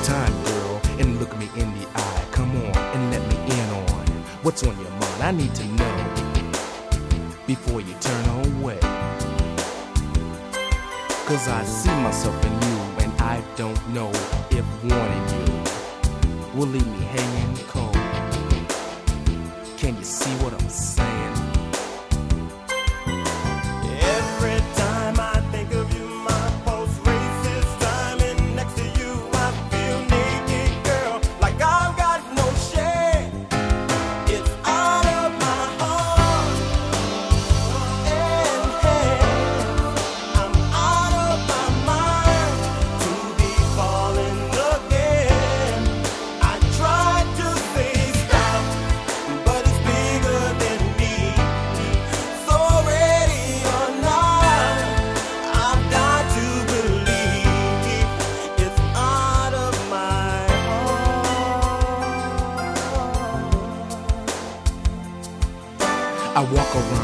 time, girl, and look me in the eye. Come on and let me in on what's on your mind. I need to know before you turn away. 'Cause I see myself in you, and I don't know if wanting you will leave me hanging cold. Can you see what I'm saying? Every time I think of you, my pulse races. Timing next to you, I feel naked, girl, like I've got no shame. It's out of my heart and head. I'm out of my mind to be falling again. I tried to say stop, but it's bigger than me. So ready or not, I've got to believe it's out of my heart. I walk around